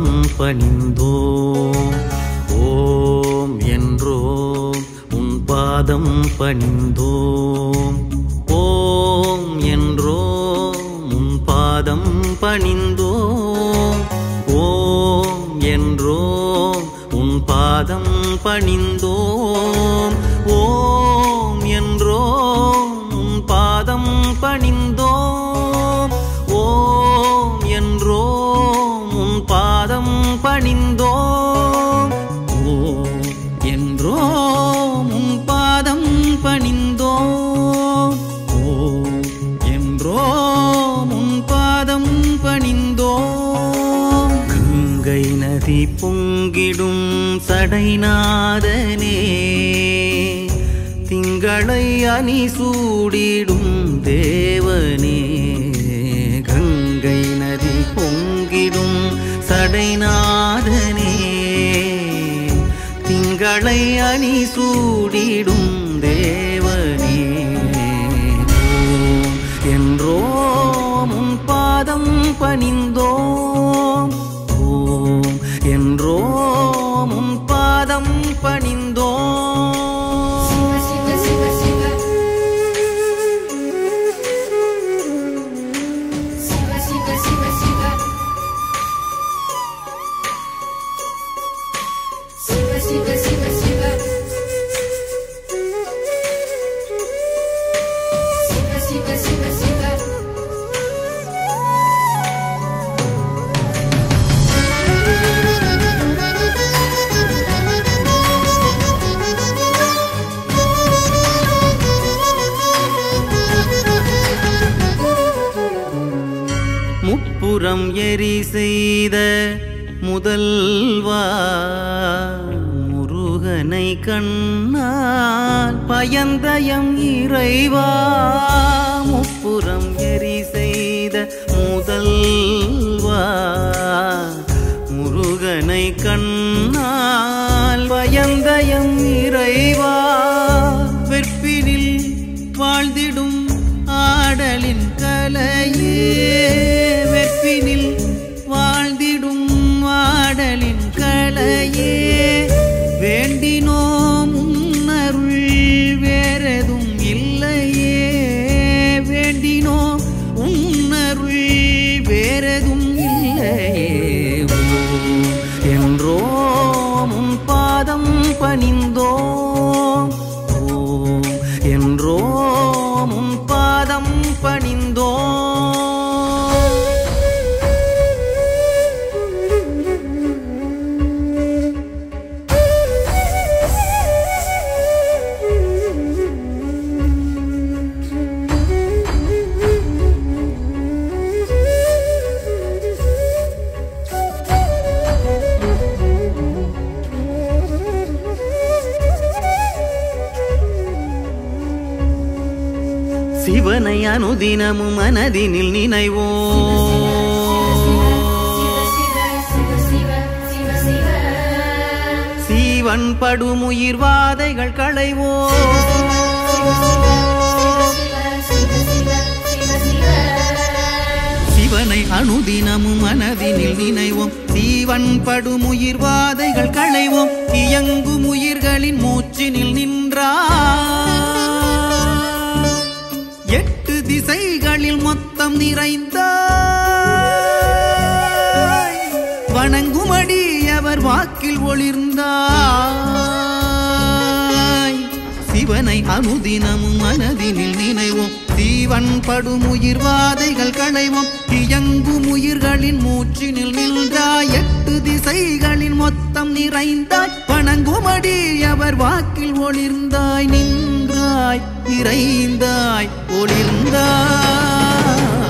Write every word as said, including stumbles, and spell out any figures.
பாதம் பணிந்தோம். ஓம் என்றோம் உன் பாதம் பணிந்தோம். ஓம் என்றோம் உன் பாதம் பணிந்தோம். ஓம் என்றோம் உன் பாதம் பணிந்தோம். ஓம் என்றோம் உன் பாதம் பணிந்தோம். ஓம் என்றோம் உன் பாதம் பணிந்தோம். ஓம் என்றோம் உன் பாதம் பணிந்தோம். ஓம் என்றோம் உன் பாதம் பணிந்தோம். கங்கை நதி பொங்கிடும் சடைநாதனே, திங்களை அணி சூடிடும் தேவனே. கங்கை நதி பொங்கிடும் சடைநாதனே, திங்களை அணி சூடிடும் தேவனே. ஓம் என்றோம் உன் பாதம் பணிந்தோம். ஓம் என்றோம் உன் பாதம் பணிந்தோம். முப்புறம் எரி செய்த முதல்வா, முருகனை கண்ணால் பயந்தயம் இறைவா. முப்புறம் எரி செய்த முதல்வா, முருகனை கண்ணால் பயந்தயம் இறைவா. வெற்பினில் வாழ்ந்திடும் ஆடலின் கலையே, வெற்பினில் வாழ்ந்திடும் ஆடலின் கலையே. வேண்டினோம் உன்னருள் வேறெதும் இல்லையே. வேண்டினோம் உன்னருள் வேறெதும் இல்லையே. ஓம் என்றோம் உன் பாதம் பணிந்தோம். ஓம் என்றோம் உன் பாதம் பணிந்தோம். சிவனை அனுதினமும் மனதினில் நினைவோம். சீவன் படும் உயிர் வாதைகள் களைவோம். சிவனை அனுதினமும் மனதினில் நினைவோம். சீவன் படும் உயிர் வாதைகள் களைவோம். இயங்கும் உயிர்களின் மூச்சினில் நின்றார். எட்டு திசைகளில் மொத்தம் நிறைந்தாய். வணங்குமடி அவர் வாக்கில் ஒளிர்ந்தாய். சிவனை அனுதினமும் மனதினில் நினைவோம். சீவன் படும் உயிர் வாதைகள் களைவோம். இயங்கும் உயிர்களின் மூச்சினில் நின்றாய். எட்டு திசைகளில் மொத்தம் நிறைந்தாய். வணங்குமடி அவர் வாக்கில் ஒளிர்ந்தாய். நின்றாய் நிறைந்தாய் ஒளிர்ந்தாய்.